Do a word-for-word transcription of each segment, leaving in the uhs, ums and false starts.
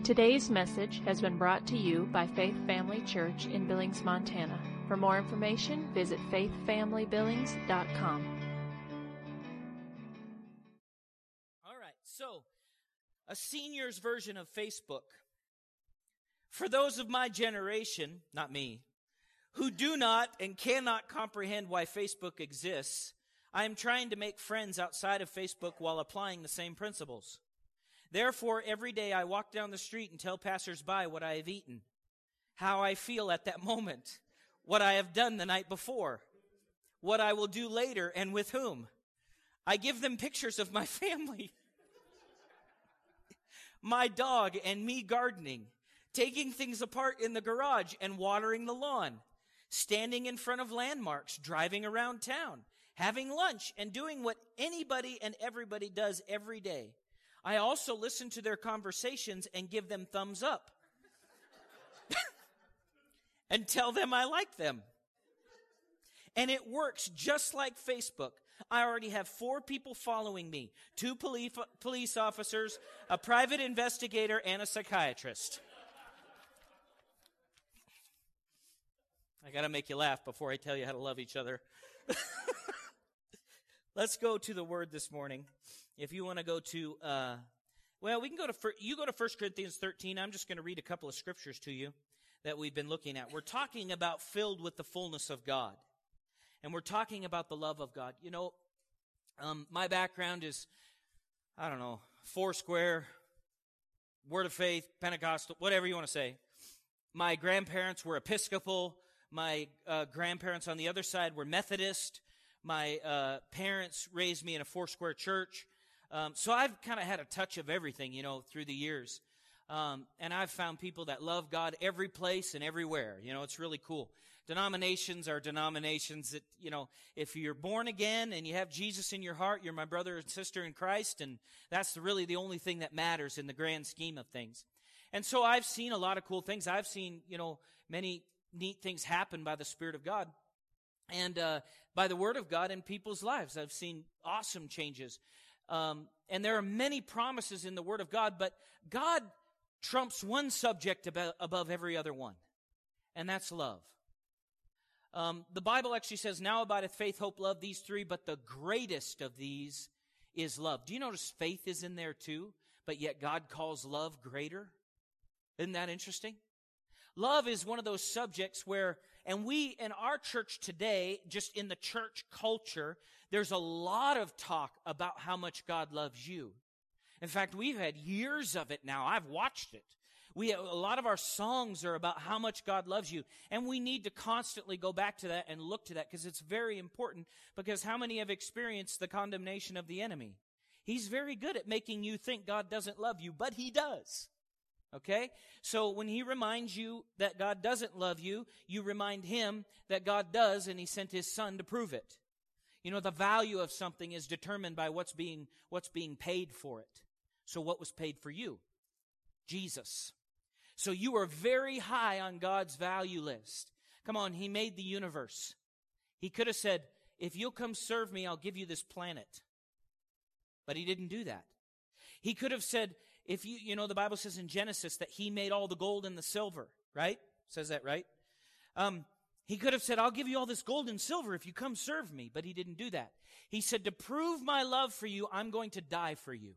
Today's message has been brought to you by Faith Family Church in Billings, Montana. For more information, visit faith family billings dot com. All right, so a senior's version of Facebook. For those of my generation, not me, who do not and cannot comprehend why Facebook exists, I am trying to make friends outside of Facebook while applying the same principles. Therefore, every day I walk down the street and tell passersby what I have eaten, how I feel at that moment, what I have done the night before, what I will do later, and with whom. I give them pictures of my family, my dog, and me gardening, taking things apart in the garage and watering the lawn, standing in front of landmarks, driving around town, having lunch, and doing what anybody and everybody does every day. I also listen to their conversations and give them thumbs up and tell them I like them. And it works just like Facebook. I already have four people following me, two police, police officers, a private investigator, and a psychiatrist. I got to make you laugh before I tell you how to love each other. Let's go to the Word this morning. If you want to go to, uh, well, we can go to, you go to First Corinthians thirteen. I'm just going to read a couple of scriptures to you that we've been looking at. We're talking about filled with the fullness of God. And we're talking about the love of God. You know, um, my background is, I don't know, Foursquare, Word of Faith, Pentecostal, whatever you want to say. My grandparents were Episcopal. My uh, grandparents on the other side were Methodist. My uh, parents raised me in a Foursquare church. Um, so I've kind of had a touch of everything, you know, through the years. Um, and I've found people that love God every place and everywhere. You know, it's really cool. Denominations are denominations that, you know, if you're born again and you have Jesus in your heart, you're my brother and sister in Christ. And that's really the only thing that matters in the grand scheme of things. And so I've seen a lot of cool things. I've seen, you know, many neat things happen by the Spirit of God. And uh, by the Word of God in people's lives. I've seen awesome changes. Um, and there are many promises in the Word of God, but God trumps one subject above, above every other one, and that's love. Um, the Bible actually says, now abideth faith, hope, love, these three, but the greatest of these is love. Do you notice faith is in there too, but yet God calls love greater? Isn't that interesting? Love is one of those subjects where, and we in our church today, just in the church culture, there's a lot of talk about how much God loves you. In fact, we've had years of it now. I've watched it. We a lot of our songs are about how much God loves you, and we need to constantly go back to that and look to that because it's very important. Because how many have experienced the condemnation of the enemy? He's very good at making you think God doesn't love you, but He does. Okay? So when He reminds you that God doesn't love you, you remind Him that God does, and He sent His Son to prove it. You know, the value of something is determined by what's being, what's being paid for it. So what was paid for you? Jesus. So you are very high on God's value list. Come on, He made the universe. He could have said, if you'll come serve me, I'll give you this planet. But He didn't do that. He could have said, if you, you know, the Bible says in Genesis that He made all the gold and the silver, right? Says that, right? Um, he could have said, I'll give you all this gold and silver if you come serve me, but He didn't do that. He said, to prove my love for you, I'm going to die for you.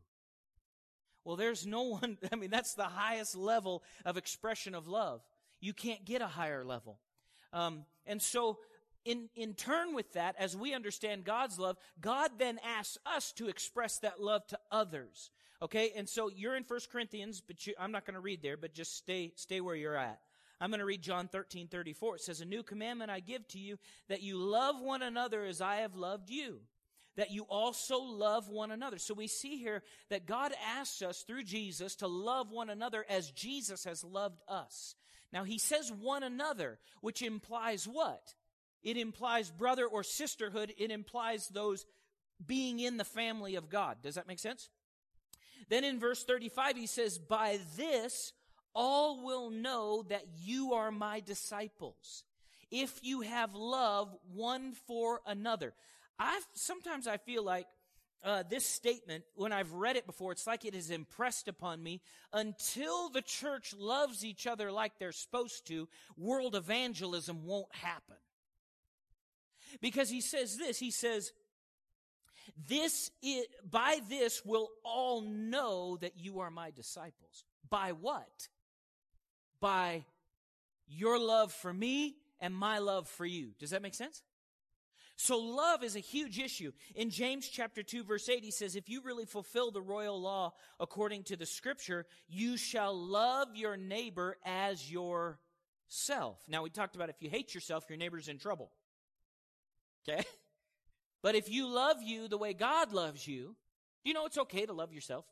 Well, there's no one, I mean, that's the highest level of expression of love. You can't get a higher level. Um, and so, in, in turn with that, as we understand God's love, God then asks us to express that love to others. Okay, and so you're in First Corinthians, but you, I'm not going to read there, but just stay stay where you're at. I'm going to read John thirteen thirty-four. It says, a new commandment I give to you, that you love one another as I have loved you, that you also love one another. So we see here that God asks us through Jesus to love one another as Jesus has loved us. Now He says one another, which implies what? It implies brother or sisterhood. It implies those being in the family of God. Does that make sense? Then in verse thirty-five, He says, by this all will know that you are my disciples, if you have love one for another. I've, sometimes I feel like uh, this statement, when I've read it before, it's like it is impressed upon me. Until the church loves each other like they're supposed to, world evangelism won't happen. Because he says this, he says, this is, by this will all know that you are my disciples. By what? By your love for me and my love for you. Does that make sense? So love is a huge issue. In James chapter two, verse eight, he says, if you really fulfill the royal law according to the scripture, you shall love your neighbor as yourself. Now, we talked about if you hate yourself, your neighbor's in trouble. Okay? But if you love you the way God loves you, do you know it's okay to love yourself?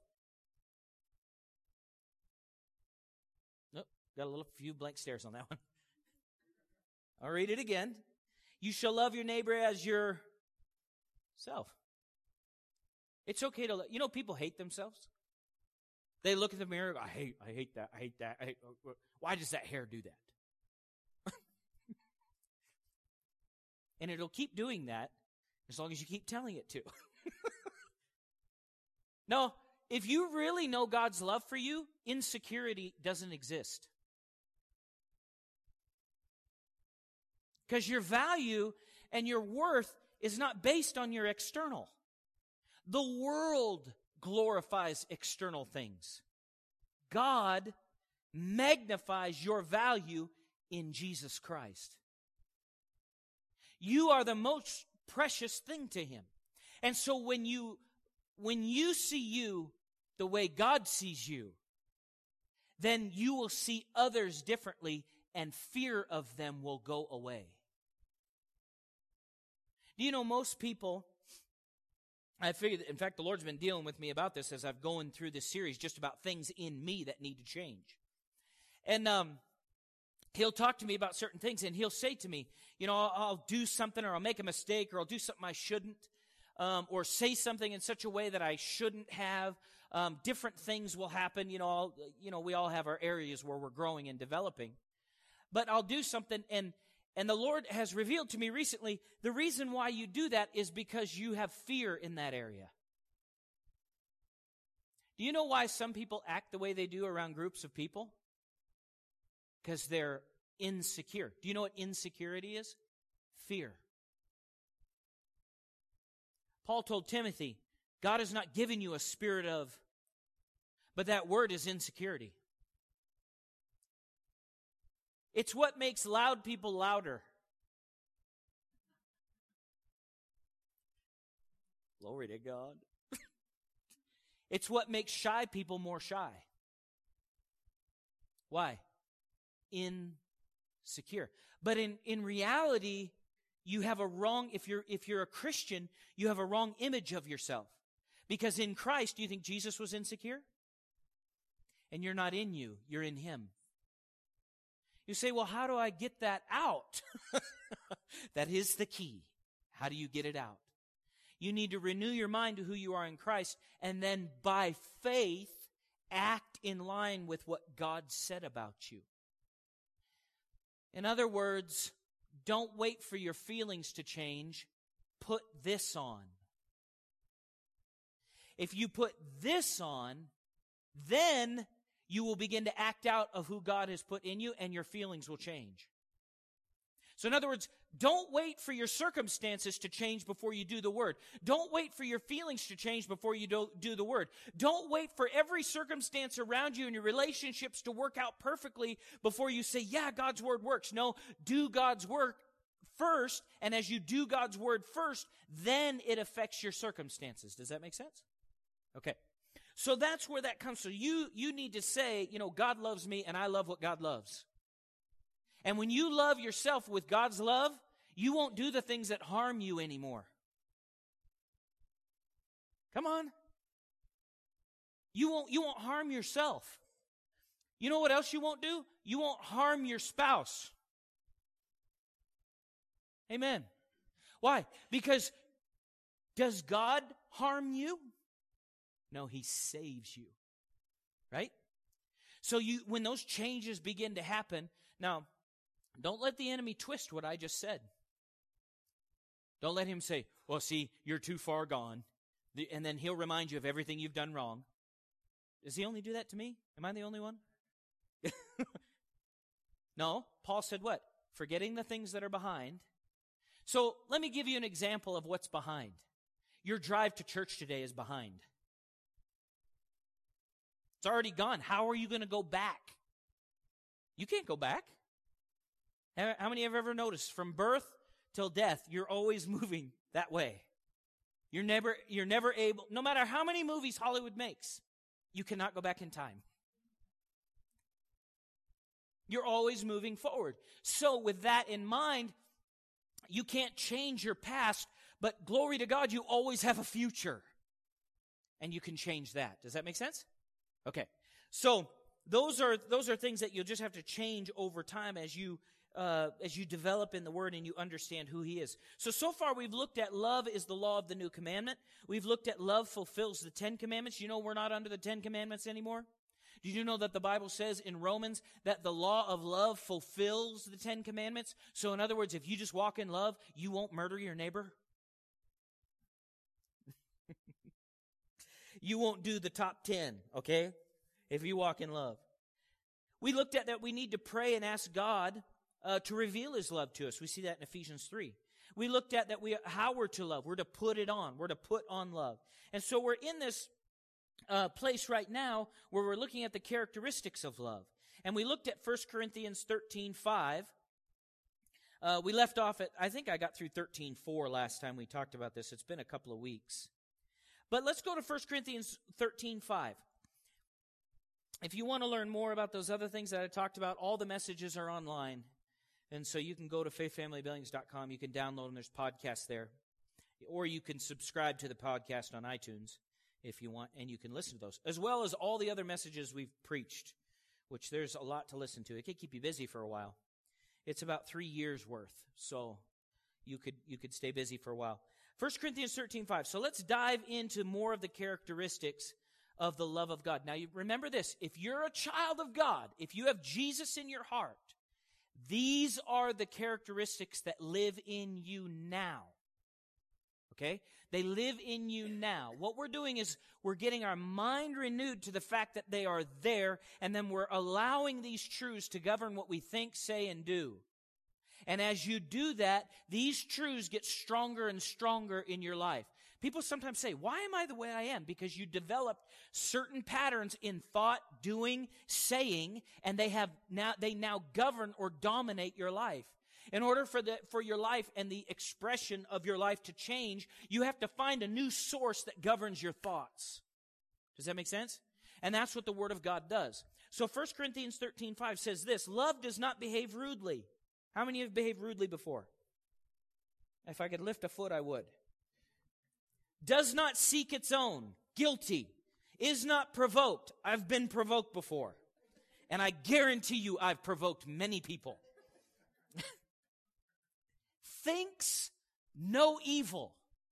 Nope, got a little few blank stares on that one. I'll read it again. You shall love your neighbor as yourself. It's okay to love. You know, people hate themselves. They look in the mirror and go, I hate, I hate that, I hate that. I hate, why does that hair do that? And it'll keep doing that as long as you keep telling it to. No, if you really know God's love for you, insecurity doesn't exist. Because your value and your worth is not based on your external. The world glorifies external things. God magnifies your value in Jesus Christ. You are the most precious thing to Him. And so when you, when you see you the way God sees you, then you will see others differently and fear of them will go away. Do you know most people, I figured, in fact, the Lord's been dealing with me about this as I've gone through this series, just about things in me that need to change. And um, He'll talk to me about certain things, and He'll say to me, you know, I'll, I'll do something, or I'll make a mistake, or I'll do something I shouldn't, um, or say something in such a way that I shouldn't have. Um, different things will happen. You know, I'll, you know, we all have our areas where we're growing and developing. But I'll do something, and And the Lord has revealed to me recently, the reason why you do that is because you have fear in that area. Do you know why some people act the way they do around groups of people? Because they're insecure. Do you know what insecurity is? Fear. Paul told Timothy, God has not given you a spirit of, but that word is insecurity. It's what makes loud people louder. Glory to God. It's what makes shy people more shy. Why? Insecure. But in, in reality, you have a wrong, if you're, if you're a Christian, you have a wrong image of yourself. Because in Christ, do you think Jesus was insecure? And you're not in you, you're in Him. You say, well, how do I get that out? That is the key. How do you get it out? You need to renew your mind to who you are in Christ, and then by faith, act in line with what God said about you. In other words, don't wait for your feelings to change. Put this on. If you put this on, then you will begin to act out of who God has put in you, and your feelings will change. So in other words, don't wait for your circumstances to change before you do the Word. Don't wait for your feelings to change before you do, do the Word. Don't wait for every circumstance around you and your relationships to work out perfectly before you say, yeah, God's Word works. No, do God's work first, and as you do God's Word first, then it affects your circumstances. Does that make sense? Okay. So that's where that comes from. You, you need to say, you know, God loves me and I love what God loves. And when you love yourself with God's love, you won't do the things that harm you anymore. Come on. You won't, you won't harm yourself. You know what else you won't do? You won't harm your spouse. Amen. Why? Because does God harm you? No, He saves you. Right? So you, when those changes begin to happen, now, don't let the enemy twist what I just said. Don't let him say, well, see, you're too far gone. The, and then he'll remind you of everything you've done wrong. Does he only do that to me? Am I the only one? No, Paul said what? Forgetting the things that are behind. So let me give you an example of what's behind. Your drive to church today is behind. It's already gone. How are you going to go back? You can't go back. How many have ever noticed from birth till death, you're always moving that way? You're never, you're never able, no matter how many movies Hollywood makes, you cannot go back in time. You're always moving forward. So with that in mind, you can't change your past, but glory to God, you always have a future. And you can change that. Does that make sense? Okay. So those are those are things that you'll just have to change over time as you uh, as you develop in the Word and you understand who He is. So, so far we've looked at love is the law of the new commandment. We've looked at love fulfills the Ten Commandments. You know we're not under the Ten Commandments anymore? Did you know that the Bible says in Romans that the law of love fulfills the Ten Commandments? So in other words, if you just walk in love, you won't murder your neighbor. You won't do the top ten, okay? If you walk in love. We looked at that we need to pray and ask God uh, to reveal His love to us. We see that in Ephesians three. We looked at that we how we're to love. We're to put it on. We're to put on love. And so we're in this Uh, place right now where we're looking at the characteristics of love. And we looked at First Corinthians thirteen five. Uh, we left off at, I think I got through thirteen four last time we talked about this. It's been a couple of weeks. But let's go to First Corinthians thirteen five. If you want to learn more about those other things that I talked about, all the messages are online. And so you can go to faith family billings dot com. You can download them. There's podcasts there. Or you can subscribe to the podcast on iTunes if you want, and you can listen to those, as well as all the other messages we've preached, which there's a lot to listen to. It can keep you busy for a while. It's about three years worth, so you could you could stay busy for a while. First Corinthians thirteen five. So let's dive into more of the characteristics of the love of God. Now, you remember this. If you're a child of God, if you have Jesus in your heart, these are the characteristics that live in you now. Okay? They live in you now. What we're doing is we're getting our mind renewed to the fact that they are there, and then we're allowing these truths to govern what we think, say, and do. And as you do that, these truths get stronger and stronger in your life. People sometimes say, why am I the way I am? Because you developed certain patterns in thought, doing, saying, and they have now they now govern or dominate your life. In order for the for your life and the expression of your life to change, you have to find a new source that governs your thoughts. Does that make sense? And that's what the Word of God does. So First Corinthians thirteen five says this, love does not behave rudely. How many have behaved rudely before? If I could lift a foot, I would. Does not seek its own. Guilty. Is not provoked. I've been provoked before. And I guarantee you I've provoked many people. Thinks no evil.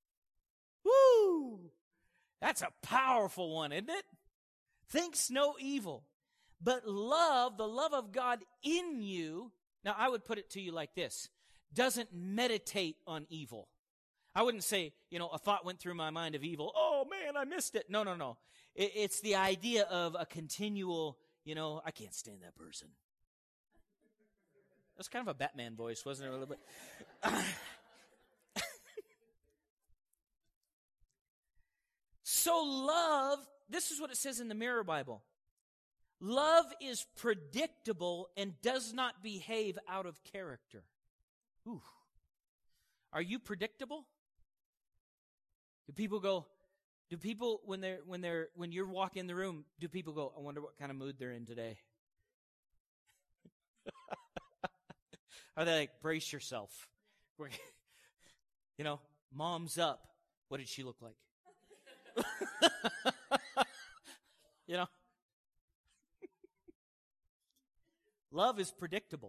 Woo! That's a powerful one, isn't it? Thinks no evil. But love, the love of God in you, now I would put it to you like this, doesn't meditate on evil. I wouldn't say, you know, a thought went through my mind of evil. Oh, man, I missed it. No, no, no. It, it's the idea of a continual, you know, I can't stand that person. That's kind of a Batman voice, wasn't it, a little bit? So love, this is what it says in the Mirror Bible. Love is predictable and does not behave out of character. Ooh. Are you predictable? Do people go, do people, when they're, when they're, when you're walking in the room, do people go, I wonder what kind of mood they're in today? Are they like, brace yourself? You know, mom's up. What did she look like? You know? Love is predictable.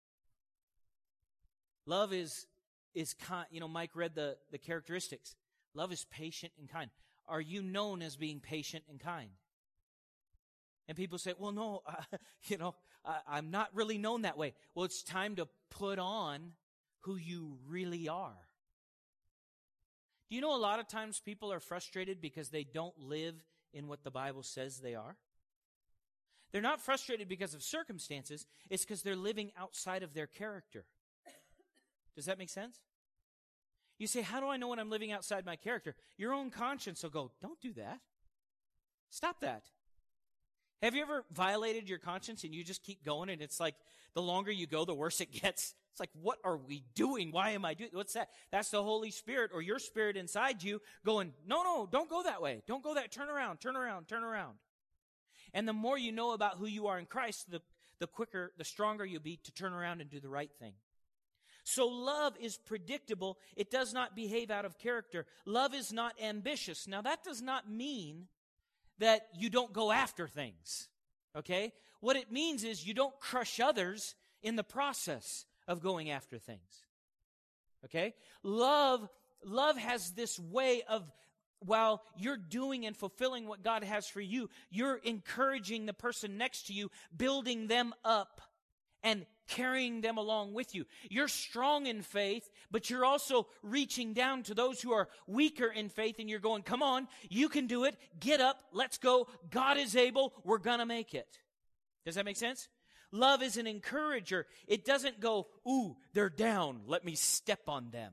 Love is, is kind. You know, Mike read the, the characteristics. Love is patient and kind. Are you known as being patient and kind? And people say, well, no, uh, you know, I, I'm not really known that way. Well, it's time to put on who you really are. Do you know a lot of times people are frustrated because they don't live in what the Bible says they are? They're not frustrated because of circumstances. It's because they're living outside of their character. Does that make sense? You say, how do I know when I'm living outside my character? Your own conscience will go, don't do that. Stop that. Have you ever violated your conscience and you just keep going and it's like the longer you go, the worse it gets? It's like, what are we doing? Why am I doing? What's that? That's the Holy Spirit or your spirit inside you going, no, no, don't go that way. Don't go that. Turn around, turn around, turn around. And the more you know about who you are in Christ, the, the quicker, the stronger you'll be to turn around and do the right thing. So love is predictable. It does not behave out of character. Love is not ambitious. Now that does not mean that you don't go after things, okay? What it means is you don't crush others in the process of going after things, okay? Love, love has this way of, while you're doing and fulfilling what God has for you, you're encouraging the person next to you, building them up, and carrying them along with you. You're strong in faith, but you're also reaching down to those who are weaker in faith, and you're going, come on, you can do it. Get up. Let's go. God is able. We're going to make it. Does that make sense? Love is an encourager. It doesn't go, ooh, they're down. Let me step on them.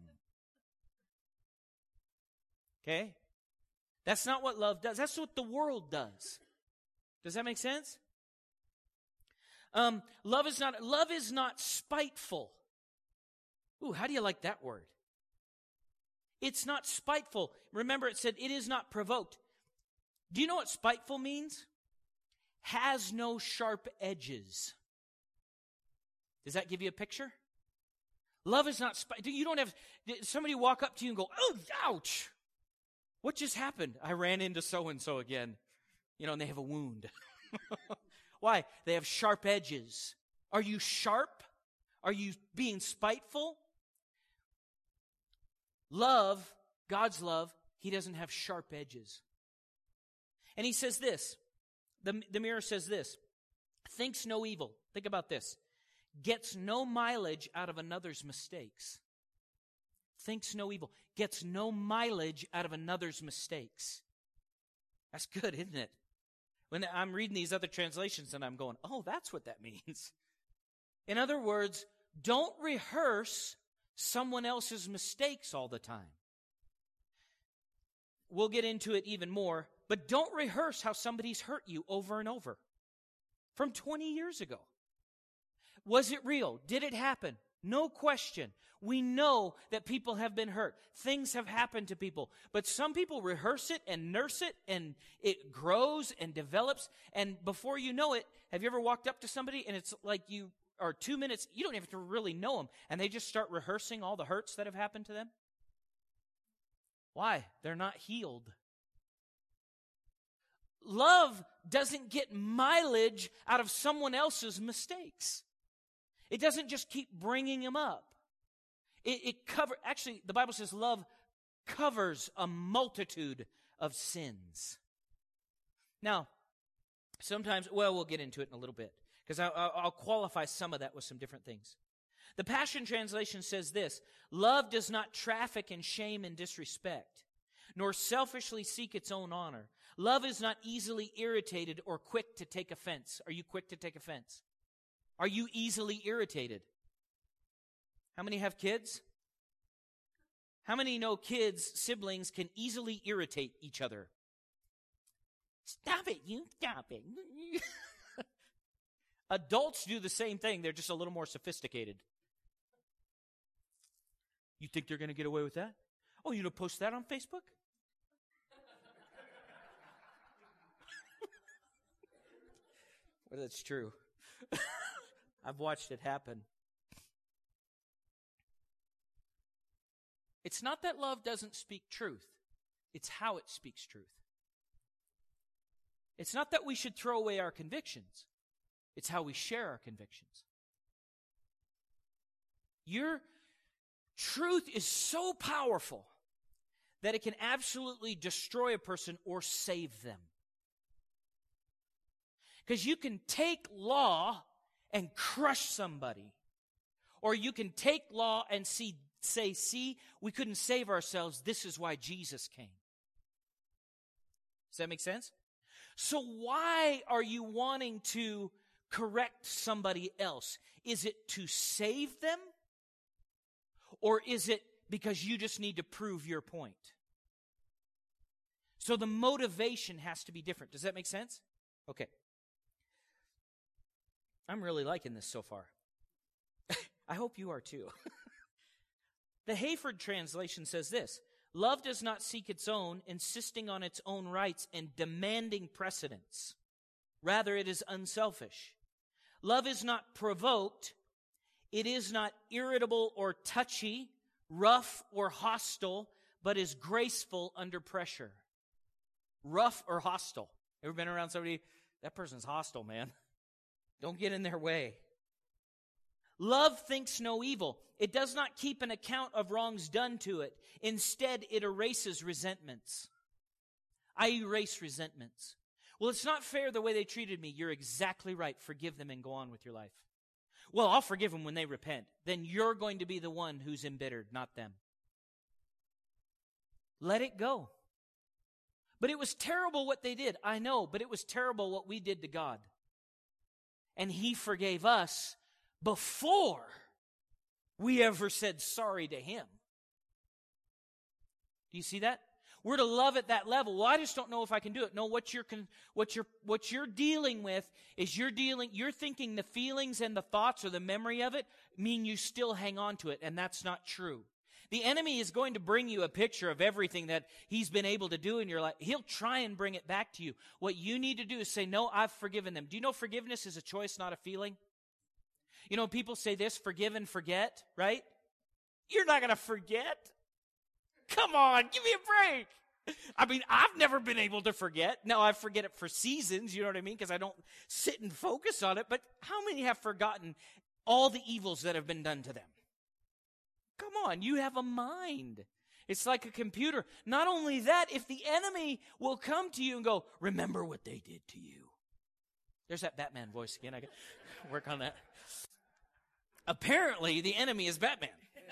Okay? That's not what love does. That's what the world does. Does that make sense? Um, love is not, love is not spiteful. Ooh, how do you like that word? It's not spiteful. Remember, it said it is not provoked. Do you know what spiteful means? Has no sharp edges. Does that give you a picture? Love is not spiteful. You don't have somebody walk up to you and go, oh, ouch. What just happened? I ran into so-and-so again. You know, and they have a wound. Why? They have sharp edges. Are you sharp? Are you being spiteful? Love, God's love, He doesn't have sharp edges. And He says this, the, the mirror says this, thinks no evil. Think about this. Gets no mileage out of another's mistakes. Thinks no evil. Gets no mileage out of another's mistakes. That's good, isn't it? When I'm reading these other translations and I'm going, oh, that's what that means. In other words, don't rehearse someone else's mistakes all the time. We'll get into it even more, but don't rehearse how somebody's hurt you over and over. From twenty years ago. Was it real? Did it happen? No question. We know that people have been hurt. Things have happened to people. But some people rehearse it and nurse it, and it grows and develops. And before you know it, have you ever walked up to somebody and it's like you are two minutes, you don't even have to really know them, and they just start rehearsing all the hurts that have happened to them? Why? They're not healed. Love doesn't get mileage out of someone else's mistakes. It doesn't just keep bringing them up. It, it cover. Actually, the Bible says love covers a multitude of sins. Now, sometimes, well, we'll get into it in a little bit, because I'll, I'll qualify some of that with some different things. The Passion Translation says this, love does not traffic in shame and disrespect, nor selfishly seek its own honor. Love is not easily irritated or quick to take offense. Are you quick to take offense? Are you easily irritated? How many have kids? How many know kids, siblings, can easily irritate each other? Stop it, you stop it. Adults do the same thing. They're just a little more sophisticated. You think they're going to get away with that? Oh, you going to post that on Facebook? Well, that's true. I've watched it happen. It's not that love doesn't speak truth. It's how it speaks truth. It's not that we should throw away our convictions. It's how we share our convictions. Your truth is so powerful that it can absolutely destroy a person or save them. Because you can take law and crush somebody. Or you can take law and see say, see, we couldn't save ourselves. This is why Jesus came. Does that make sense? So why are you wanting to correct somebody else? Is it to save them? Or is it because you just need to prove your point? So the motivation has to be different. Does that make sense? Okay. I'm really liking this so far. I hope you are too. The Hayford translation says this: love does not seek its own, insisting on its own rights and demanding precedence. Rather, it is unselfish. Love is not provoked. It is not irritable or touchy, rough or hostile, but is graceful under pressure. Rough or hostile. Ever been around somebody? That person's hostile, man. Don't get in their way. Love thinks no evil. It does not keep an account of wrongs done to it. Instead, it erases resentments. I erase resentments. Well, it's not fair the way they treated me. You're exactly right. Forgive them and go on with your life. Well, I'll forgive them when they repent. Then you're going to be the one who's embittered, not them. Let it go. But it was terrible what they did. I know, but it was terrible what we did to God. And He forgave us before we ever said sorry to Him. Do you see that? We're to love at that level. Well, I just don't know if I can do it. No, what you're con- what you're what you're dealing with is you're dealing you're thinking the feelings and the thoughts or the memory of it mean you still hang on to it, and that's not true. The enemy is going to bring you a picture of everything that he's been able to do in your life. He'll try and bring it back to you. What you need to do is say, no, I've forgiven them. Do you know forgiveness is a choice, not a feeling? You know, people say this, forgive and forget, right? You're not going to forget. Come on, give me a break. I mean, I've never been able to forget. Now, I forget it for seasons, you know what I mean? Because I don't sit and focus on it. But how many have forgotten all the evils that have been done to them? Come on, you have a mind. It's like a computer. Not only that, if the enemy will come to you and go, remember what they did to you. There's that Batman voice again. I can work on that. Apparently, the enemy is Batman.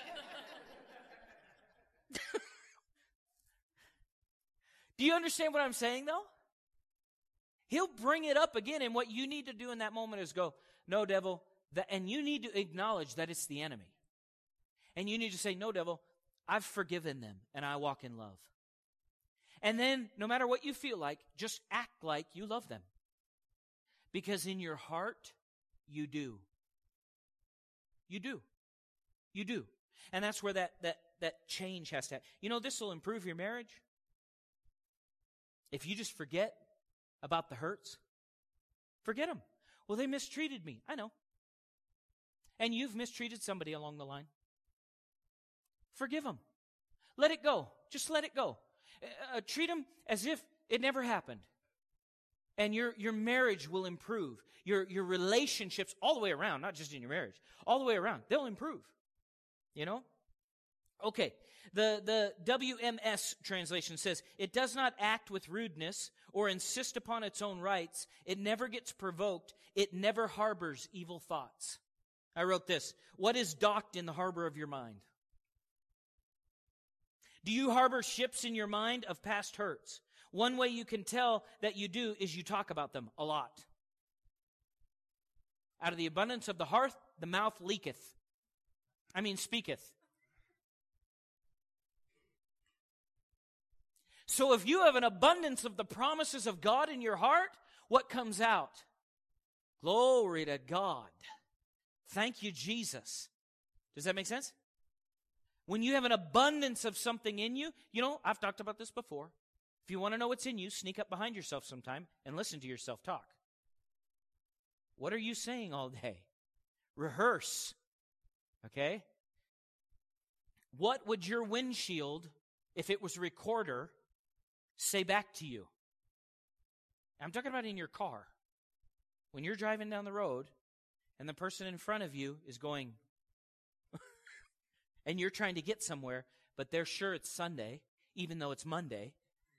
Do you understand what I'm saying, though? He'll bring it up again, and what you need to do in that moment is go, no, devil, that, and you need to acknowledge that it's the enemy. And you need to say, no, devil, I've forgiven them, and I walk in love. And then, no matter what you feel like, just act like you love them. Because in your heart, you do. You do. You do. And that's where that, that, that change has to happen. You know, this will improve your marriage. If you just forget about the hurts, forget them. Well, they mistreated me. I know. And you've mistreated somebody along the line. Forgive them. Let it go. Just let it go. Uh, treat them as if it never happened. And your, your marriage will improve. Your, your relationships all the way around, not just in your marriage, all the way around, they'll improve. You know? Okay. The, the W M S translation says, it does not act with rudeness or insist upon its own rights. It never gets provoked. It never harbors evil thoughts. I wrote this. What is docked in the harbor of your mind? Do you harbor ships in your mind of past hurts? One way you can tell that you do is you talk about them a lot. Out of the abundance of the heart, the mouth leaketh. I mean, speaketh. So if you have an abundance of the promises of God in your heart, what comes out? Glory to God. Thank you, Jesus. Does that make sense? When you have an abundance of something in you, you know, I've talked about this before. If you want to know what's in you, sneak up behind yourself sometime and listen to yourself talk. What are you saying all day? Rehearse. Okay? What would your windshield, if it was a recorder, say back to you? I'm talking about in your car. When you're driving down the road and the person in front of you is going, and you're trying to get somewhere, but they're sure it's Sunday, even though it's Monday.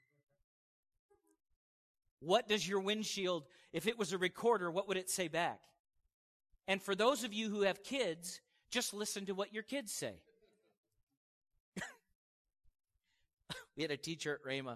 What does your windshield, if it was a recorder, what would it say back? And for those of you who have kids, just listen to what your kids say. We had a teacher at Rhema,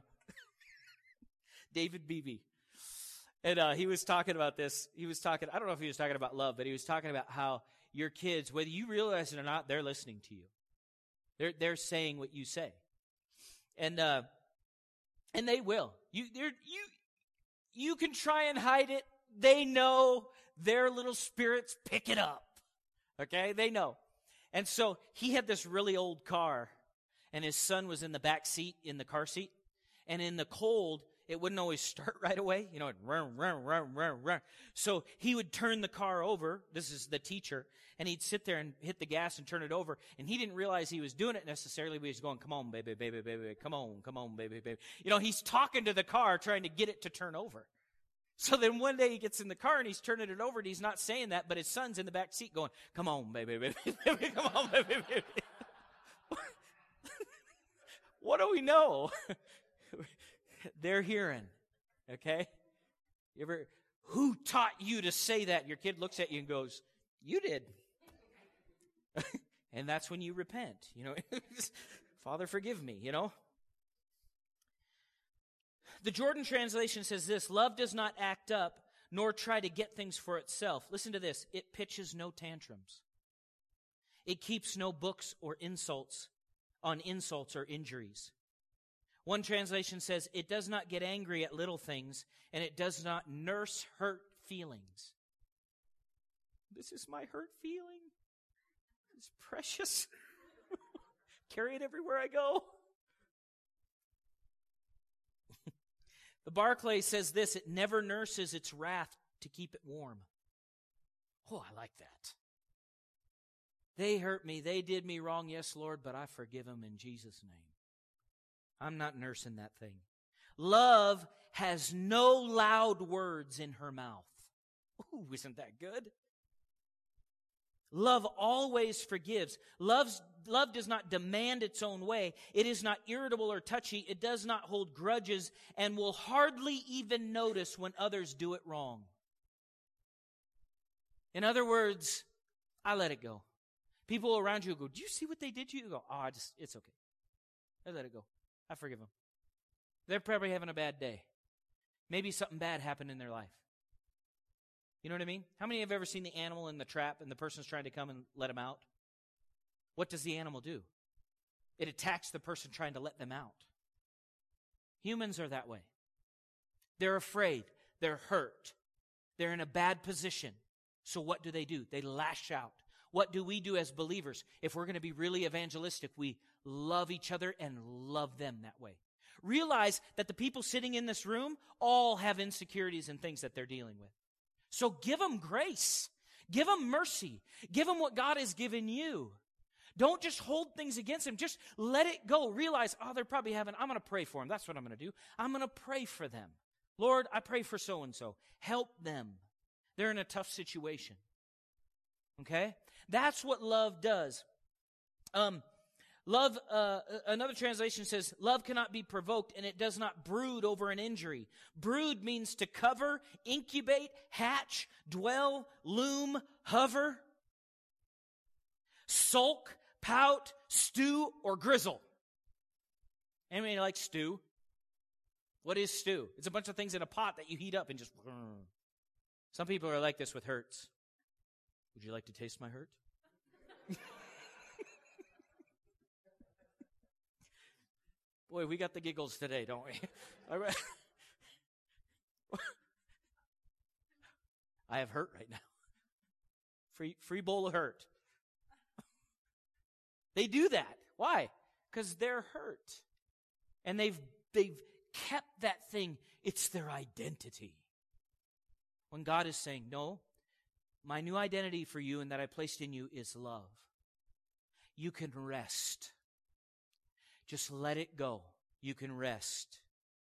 David Beebe. And uh, he was talking about this. He was talking, I don't know if he was talking about love, but he was talking about how your kids, whether you realize it or not, they're listening to you. They're they're saying what you say. And uh, and they will. You you you can try and hide it. They know. Their little spirits pick it up. Okay? They know. And so he had this really old car, and his son was in the back seat, in the car seat. And in the cold, it wouldn't always start right away. You know, it'd run, run, run, run, run. So he would turn the car over. This is the teacher. And he'd sit there and hit the gas and turn it over. And he didn't realize he was doing it necessarily, but he was going, come on, baby, baby, baby, come on, come on, baby, baby. You know, he's talking to the car, trying to get it to turn over. So then one day he gets in the car and he's turning it over and he's not saying that, but his son's in the back seat going, come on, baby, baby, baby, come on, baby, baby. What do we know? They're hearing, okay? You ever, who taught you to say that? Your kid looks at you and goes, you did. And that's when you repent, you know. Father, forgive me, you know. The Jordan translation says this: love does not act up, nor try to get things for itself. Listen to this. It pitches no tantrums. It keeps no books or insults on insults or injuries. One translation says, it does not get angry at little things, and it does not nurse hurt feelings. This is my hurt feeling. It's precious. Carry it everywhere I go. The Barclay says this: it never nurses its wrath to keep it warm. Oh, I like that. They hurt me. They did me wrong. Yes, Lord, but I forgive them in Jesus' name. I'm not nursing that thing. Love has no loud words in her mouth. Ooh, isn't that good? Love always forgives. Love's, love does not demand its own way. It is not irritable or touchy. It does not hold grudges and will hardly even notice when others do it wrong. In other words, I let it go. People around you go, do you see what they did to you? You go, oh, I just, it's okay. I let it go. I forgive them. They're probably having a bad day. Maybe something bad happened in their life. You know what I mean? How many have ever seen the animal in the trap and the person's trying to come and let him out? What does the animal do? It attacks the person trying to let them out. Humans are that way. They're afraid. They're hurt. They're in a bad position. So what do they do? They lash out. What do we do as believers? If we're going to be really evangelistic, we love each other and love them that way. Realize that the people sitting in this room all have insecurities and things that they're dealing with. So give them grace. Give them mercy. Give them what God has given you. Don't just hold things against them. Just let it go. Realize, oh, they're probably having, I'm going to pray for them. That's what I'm going to do. I'm going to pray for them. Lord, I pray for so-and-so. Help them. They're in a tough situation. Okay? That's what love does. Um, love, uh, another translation says, love cannot be provoked and it does not brood over an injury. Brood means to cover, incubate, hatch, dwell, loom, hover, sulk, pout, stew, or grizzle. Anybody like stew? What is stew? It's a bunch of things in a pot that you heat up and just... Some people are like this with hurts. Would you like to taste my hurt? Boy, we got the giggles today, don't we? I have hurt right now. Free free bowl of hurt. They do that. Why? Because they're hurt. And they've they've kept that thing. It's their identity. When God is saying, no, my new identity for you and that I placed in you is love. You can rest. Just let it go. You can rest.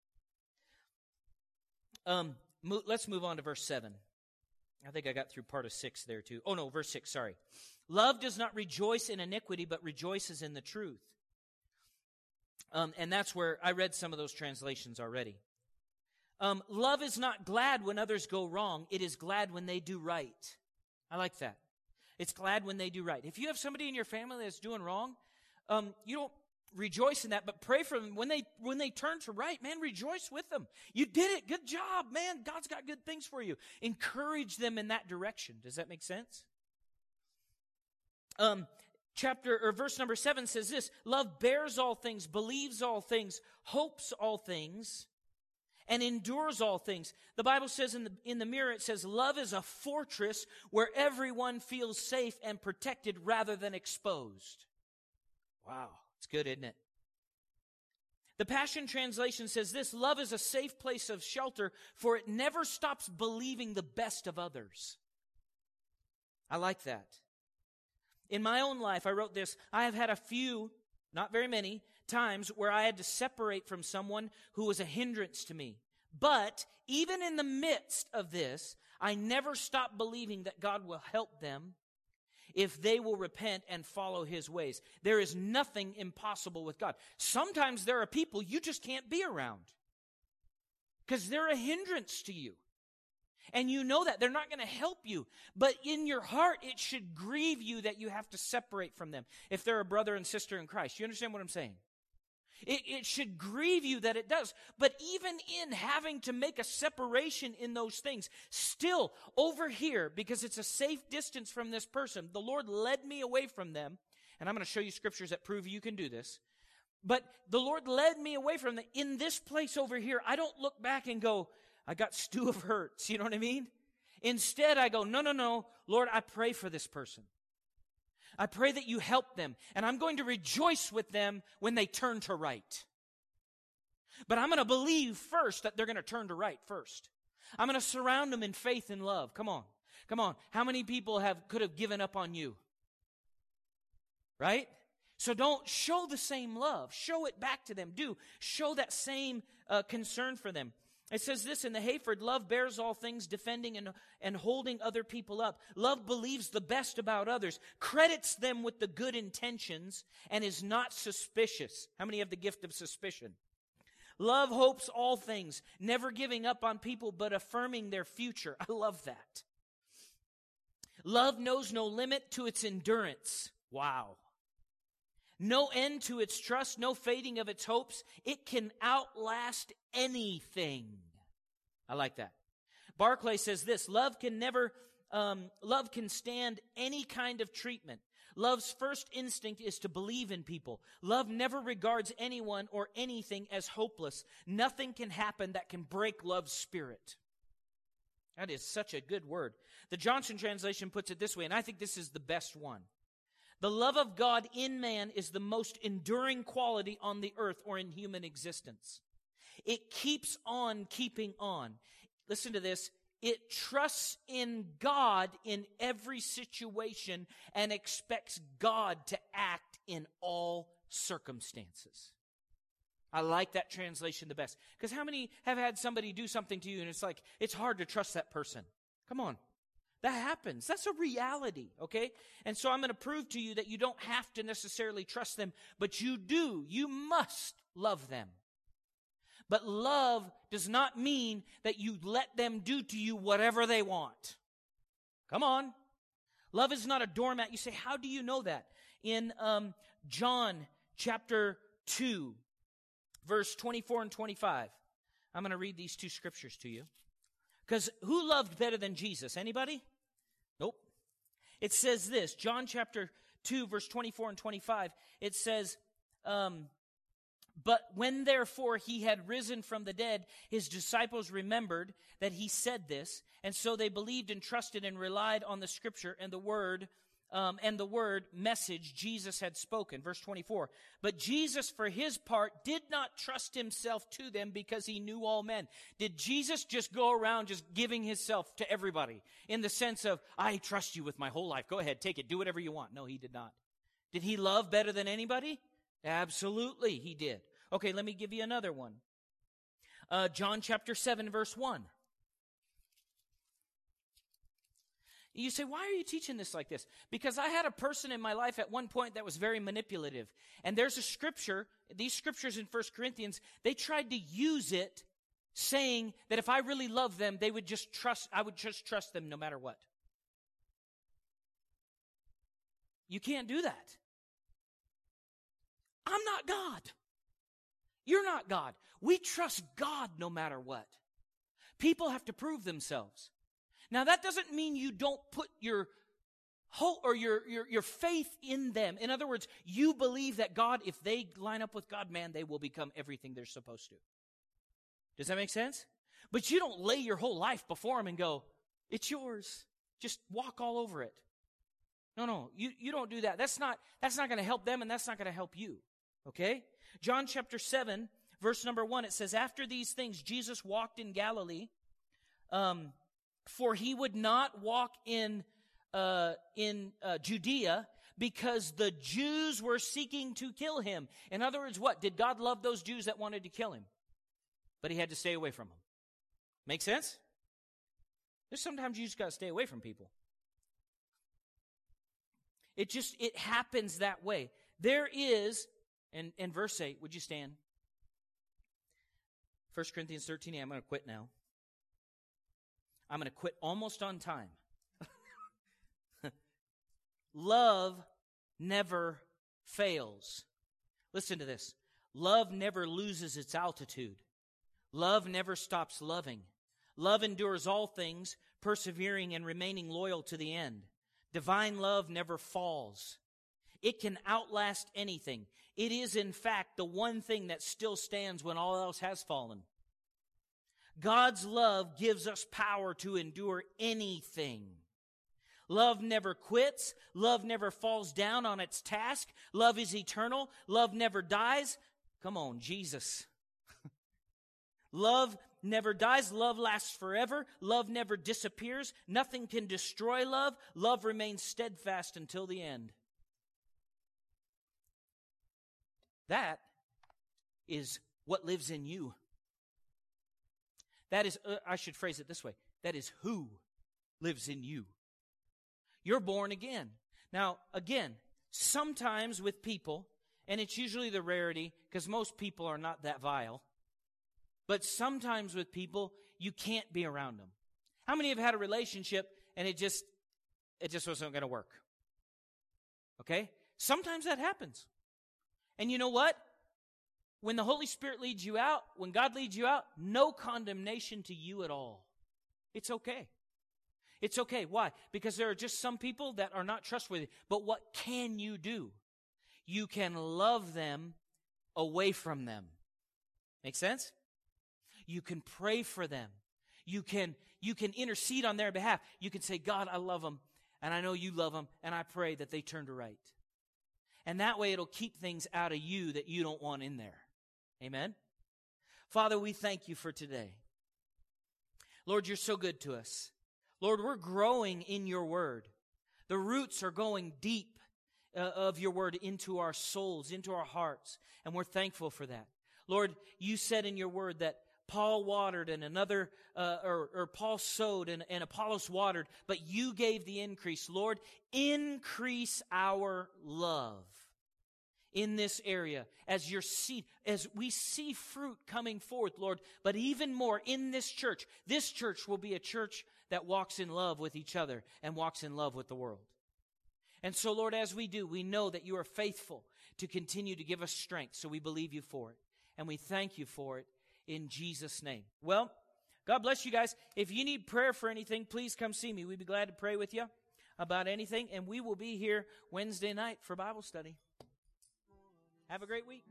Um, mo- let's move on to verse seven. I think I got through part of six there too. Oh no, verse six, sorry. Love does not rejoice in iniquity, but rejoices in the truth. Um, and that's where I read some of those translations already. Um, love is not glad when others go wrong. It is glad when they do right. I like that. It's glad when they do right. If you have somebody in your family that's doing wrong, um, you don't rejoice in that, but pray for them when they when they turn to right. Man, rejoice with them. You did it. Good job, man. God's got good things for you. Encourage them in that direction. Does that make sense? Um, chapter or verse number seven says this: love bears all things, believes all things, hopes all things, and endures all things. The Bible says in the in the mirror, it says, love is a fortress where everyone feels safe and protected rather than exposed. Wow, it's good, isn't it? The Passion Translation says this: love is a safe place of shelter, for it never stops believing the best of others. I like that. In my own life, I wrote this: I have had a few, not very many, times where I had to separate from someone who was a hindrance to me. But even in the midst of this, I never stopped believing that God will help them if they will repent and follow His ways. There is nothing impossible with God. Sometimes there are people you just can't be around because they're a hindrance to you. And you know that. They're not going to help you. But in your heart, it should grieve you that you have to separate from them if they're a brother and sister in Christ. You understand what I'm saying? It, it should grieve you that it does. But even in having to make a separation in those things, still over here, because it's a safe distance from this person, the Lord led me away from them. And I'm going to show you scriptures that prove you can do this. But the Lord led me away from them. In this place over here, I don't look back and go, I got stew of hurts. You know what I mean? Instead, I go, no, no, no. Lord, I pray for this person. I pray that you help them, and I'm going to rejoice with them when they turn to right. But I'm going to believe first that they're going to turn to right first. I'm going to surround them in faith and love. Come on. Come on. How many people have could have given up on you? Right? So don't show the same love. Show it back to them. Do. Show that same uh, concern for them. It says this in the Hayford: love bears all things, defending and, and holding other people up. Love believes the best about others, credits them with the good intentions, and is not suspicious. How many have the gift of suspicion? Love hopes all things, never giving up on people, but affirming their future. I love that. Love knows no limit to its endurance. Wow. No end to its trust, no fading of its hopes. It can outlast anything. I like that. Barclay says this: love can never, um, love can stand any kind of treatment. Love's first instinct is to believe in people. Love never regards anyone or anything as hopeless. Nothing can happen that can break love's spirit. That is such a good word. The Johnson translation puts it this way, and I think this is the best one. The love of God in man is the most enduring quality on the earth or in human existence. It keeps on keeping on. Listen to this. It trusts in God in every situation and expects God to act in all circumstances. I like that translation the best. Because how many have had somebody do something to you and it's like, it's hard to trust that person? Come on. That happens. That's a reality, okay? And so I'm going to prove to you that you don't have to necessarily trust them, but you do. You must love them. But love does not mean that you let them do to you whatever they want. Come on. Love is not a doormat. You say, how do you know that? In um, John chapter two, verse twenty-four and twenty-five. I'm going to read these two scriptures to you. Because who loved better than Jesus? Anybody? Nope. It says this, John chapter two, verse twenty-four and twenty-five. It says, um, but when therefore he had risen from the dead, his disciples remembered that he said this, and so they believed and trusted and relied on the scripture and the word Um, and the word message Jesus had spoken. Verse twenty-four. But Jesus, for his part, did not trust himself to them because he knew all men. Did Jesus just go around just giving himself to everybody in the sense of, I trust you with my whole life. Go ahead, take it. Do whatever you want. No, he did not. Did he love better than anybody? Absolutely, he did. Okay, let me give you another one. Uh, John chapter seven, verse one. You say, why are you teaching this like this? Because I had a person in my life at one point that was very manipulative. And there's a scripture, these scriptures in First Corinthians, they tried to use it saying that if I really love them, they would just trust, I would just trust them no matter what. You can't do that. I'm not God. You're not God. We trust God no matter what. People have to prove themselves. Now, that doesn't mean you don't put your hope or your, your, your faith in them. In other words, you believe that God, if they line up with God, man, they will become everything they're supposed to. Does that make sense? But you don't lay your whole life before Him and go, it's yours. Just walk all over it. No, no, you, you don't do that. That's not, that's not going to help them, and that's not going to help you. Okay? John chapter seven, verse number one, it says, after these things, Jesus walked in Galilee, um, for He would not walk in uh, in uh, Judea, because the Jews were seeking to kill Him. In other words, what? Did God love those Jews that wanted to kill Him? But He had to stay away from them. Make sense? There's sometimes you just got to stay away from people. It just, it happens that way. There is, and, and verse eight, would you stand? First Corinthians thirteen, I'm going to quit now. I'm going to quit almost on time. Love never fails. Listen to this. Love never loses its altitude. Love never stops loving. Love endures all things, persevering and remaining loyal to the end. Divine love never falls. It can outlast anything. It is, in fact, the one thing that still stands when all else has fallen. God's love gives us power to endure anything. Love never quits. Love never falls down on its task. Love is eternal. Love never dies. Come on, Jesus. Love never dies. Love lasts forever. Love never disappears. Nothing can destroy love. Love remains steadfast until the end. That is what lives in you. That is, uh, I should phrase it this way. That is who lives in you. You're born again. Now, again, sometimes with people, and it's usually the rarity, because most people are not that vile, but sometimes with people, you can't be around them. How many have had a relationship and it just, it just wasn't going to work? Okay? Sometimes that happens. And you know what? When the Holy Spirit leads you out, when God leads you out, no condemnation to you at all. It's okay. It's okay. Why? Because there are just some people that are not trustworthy. But what can you do? You can love them away from them. Make sense? You can pray for them. You can, you can intercede on their behalf. You can say, God, I love them, and I know you love them, and I pray that they turn to right. And that way it'll keep things out of you that you don't want in there. Amen? Father, we thank you for today. Lord, you're so good to us. Lord, we're growing in your word. The roots are going deep uh, of your word into our souls, into our hearts, and we're thankful for that. Lord, you said in your word that Paul watered and another, uh, or, or Paul sowed and, and Apollos watered, but you gave the increase. Lord, increase our love in this area as your seed, as we see fruit coming forth, Lord, but even more in this church. This church will be a church that walks in love with each other and walks in love with the world. And so, Lord, as we do, we know that you are faithful to continue to give us strength, so we believe you for it. And we thank you for it in Jesus' name. Well, God bless you guys. If you need prayer for anything, please come see me. We'd be glad to pray with you about anything. And we will be here Wednesday night for Bible study. Have a great week.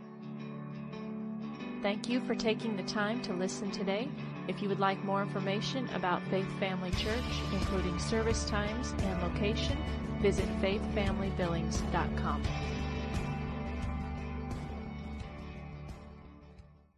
Thank you for taking the time to listen today. If you would like more information about Faith Family Church, including service times and location, visit faith family billings dot com.